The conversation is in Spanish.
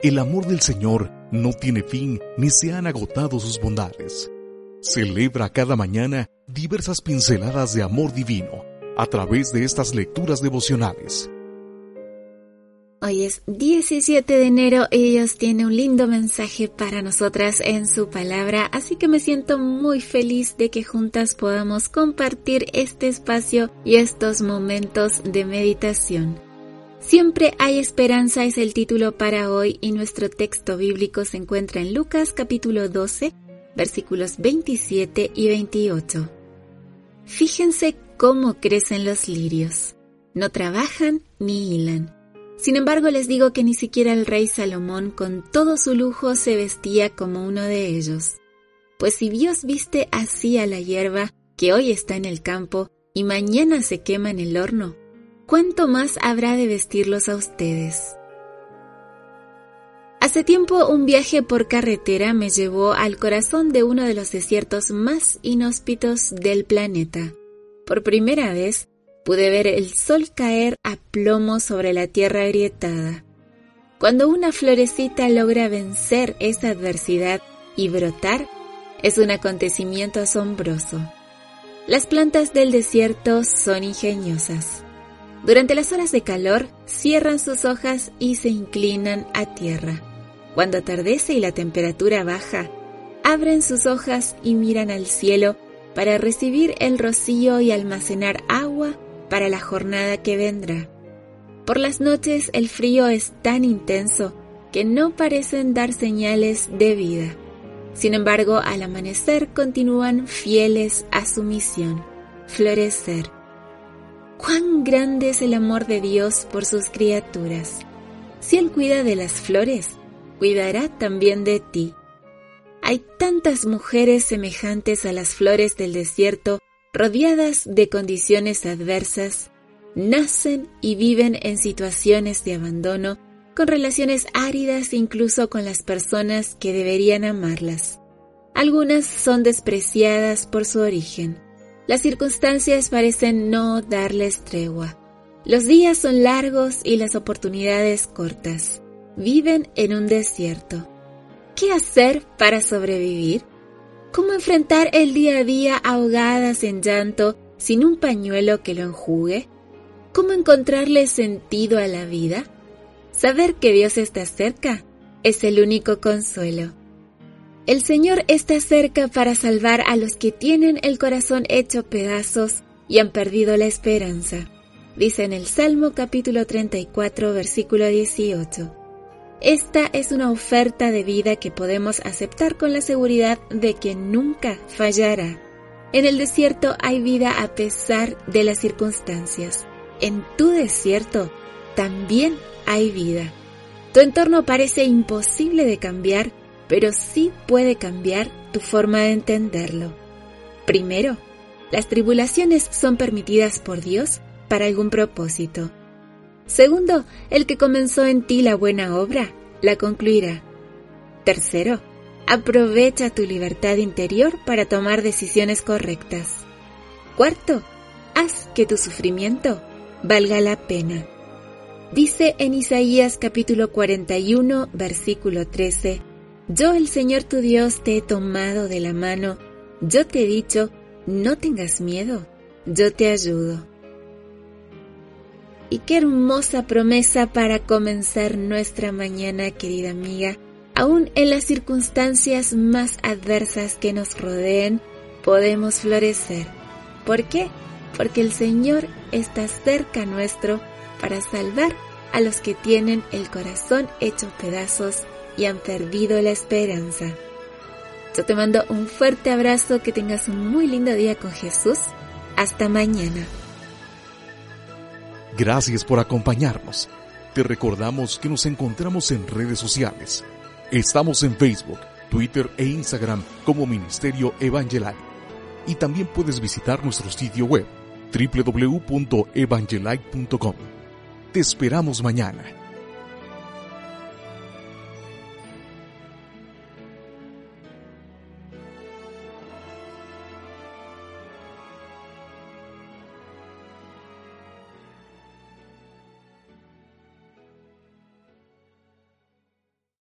El amor del Señor no tiene fin ni se han agotado sus bondades. Celebra cada mañana diversas pinceladas de amor divino a través de estas lecturas devocionales. Hoy es 17 de enero y Dios tiene un lindo mensaje para nosotras en su palabra, así que me siento muy feliz de que juntas podamos compartir este espacio y estos momentos de meditación. Siempre hay esperanza es el título para hoy y nuestro texto bíblico se encuentra en Lucas capítulo 12, versículos 27 y 28. Fíjense cómo crecen los lirios, no trabajan ni hilan. Sin embargo, les digo que ni siquiera el rey Salomón con todo su lujo se vestía como uno de ellos. Pues si Dios viste así a la hierba que hoy está en el campo y mañana se quema en el horno, ¿cuánto más habrá de vestirlos a ustedes? Hace tiempo un viaje por carretera me llevó al corazón de uno de los desiertos más inhóspitos del planeta. Por primera vez, pude ver el sol caer a plomo sobre la tierra agrietada. Cuando una florecita logra vencer esa adversidad y brotar, es un acontecimiento asombroso. Las plantas del desierto son ingeniosas. Durante las horas de calor, cierran sus hojas y se inclinan a tierra. Cuando atardece y la temperatura baja, abren sus hojas y miran al cielo para recibir el rocío y almacenar agua para la jornada que vendrá. Por las noches el frío es tan intenso que no parecen dar señales de vida. Sin embargo, al amanecer continúan fieles a su misión, florecer. ¡Cuán grande es el amor de Dios por sus criaturas! Si Él cuida de las flores, cuidará también de ti. Hay tantas mujeres semejantes a las flores del desierto, rodeadas de condiciones adversas, nacen y viven en situaciones de abandono, con relaciones áridas incluso con las personas que deberían amarlas. Algunas son despreciadas por su origen. Las circunstancias parecen no darles tregua. Los días son largos y las oportunidades cortas. Viven en un desierto. ¿Qué hacer para sobrevivir? ¿Cómo enfrentar el día a día ahogadas en llanto sin un pañuelo que lo enjugue? ¿Cómo encontrarle sentido a la vida? Saber que Dios está cerca es el único consuelo. El Señor está cerca para salvar a los que tienen el corazón hecho pedazos y han perdido la esperanza. Dice en el Salmo capítulo 34, versículo 18. Esta es una oferta de vida que podemos aceptar con la seguridad de que nunca fallará. En el desierto hay vida a pesar de las circunstancias. En tu desierto también hay vida. Tu entorno parece imposible de cambiar, pero sí puede cambiar tu forma de entenderlo. Primero, las tribulaciones son permitidas por Dios para algún propósito. Segundo, el que comenzó en ti la buena obra, la concluirá. Tercero, aprovecha tu libertad interior para tomar decisiones correctas. Cuarto, haz que tu sufrimiento valga la pena. Dice en Isaías capítulo 41, versículo 13, Yo el Señor tu Dios te he tomado de la mano, yo te he dicho, no tengas miedo, yo te ayudo. Y qué hermosa promesa para comenzar nuestra mañana, querida amiga. Aún en las circunstancias más adversas que nos rodeen, podemos florecer. ¿Por qué? Porque el Señor está cerca nuestro para salvar a los que tienen el corazón hecho pedazos y han perdido la esperanza. Yo te mando un fuerte abrazo, que tengas un muy lindo día con Jesús. Hasta mañana. Gracias por acompañarnos. Te recordamos que nos encontramos en redes sociales. Estamos en Facebook, Twitter e Instagram como Ministerio Evangelike. Y también puedes visitar nuestro sitio web www.evangelike.com. Te esperamos mañana.